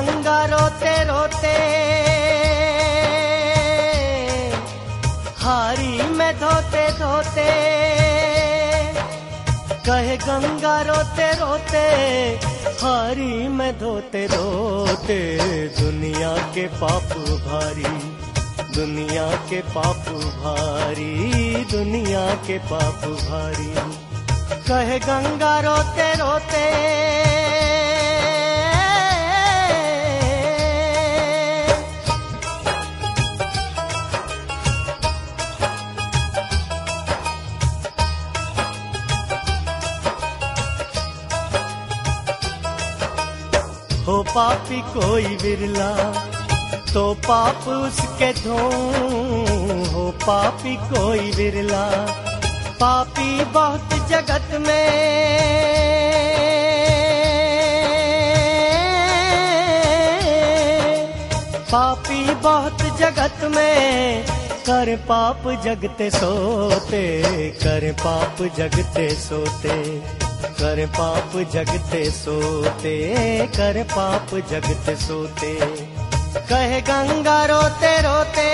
गंगा रोते रोते हारी में धोते धोते, कहे गंगा रोते रोते हारी में धोते धोते, दुनिया के पाप भारी, दुनिया के पाप भारी, दुनिया के पाप भारी, कहे गंगा रोते रोते। हो पापी कोई विरला तो पाप उसके धों, हो पापी कोई विरला, पापी बहुत जगत में, पापी बहुत जगत में, कर पाप जगते सोते, कर पाप जगते सोते, कर पाप जगते सोते, कर पाप जगते सोते, कहे गंगा रोते रोते।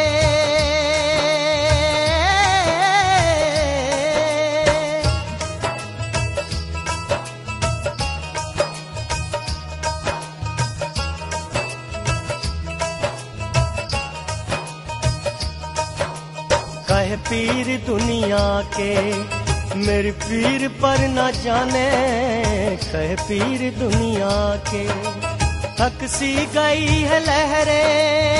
कहे पीर दुनिया के मेरे पीर पर न जाने, कहे पीर दुनिया के थक सी गई है लहरें,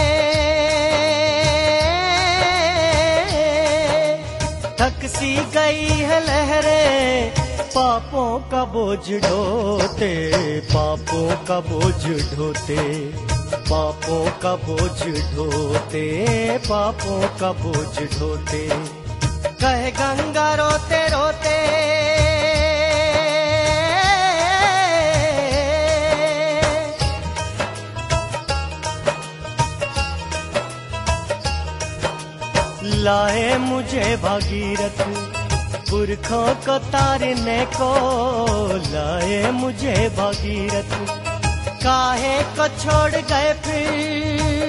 थक सी गई है लहरें, पापों का बोझ ढोते, पापों का बोझ ढोते, पापों का बोझ ढोते, पापों का बोझ ढोते, कहे गंगा रोते रोते। लाए मुझे भागीरथ पुरखों को तारने को, लाए मुझे भागीरथ काहे को छोड़ गए फिर,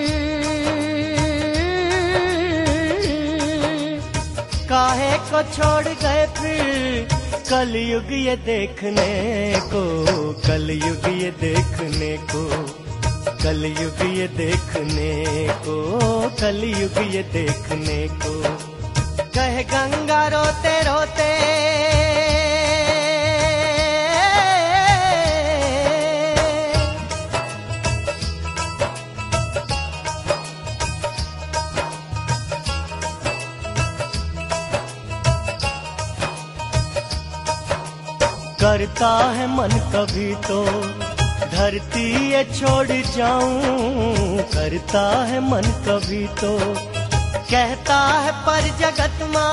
काहे को छोड़ गए फिर, कलयुग ये देखने को, कलयुग ये देखने को, कलयुग ये देखने को, कलयुग ये देखने को, कहे गंगा रोते रोते। करता है मन कभी तो धरती ये छोड़ जाऊं, करता है मन कभी तो, कहता है पर जगत माँ,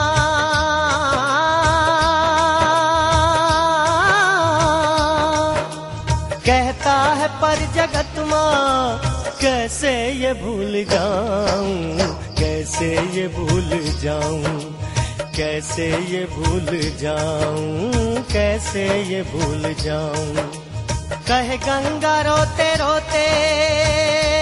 कहता है पर जगत माँ, कैसे ये भूल जाऊं, कैसे ये भूल जाऊं, कैसे ये भूल जाऊं, कैसे ये भूल जाऊं, कहे गंगा रोते रोते।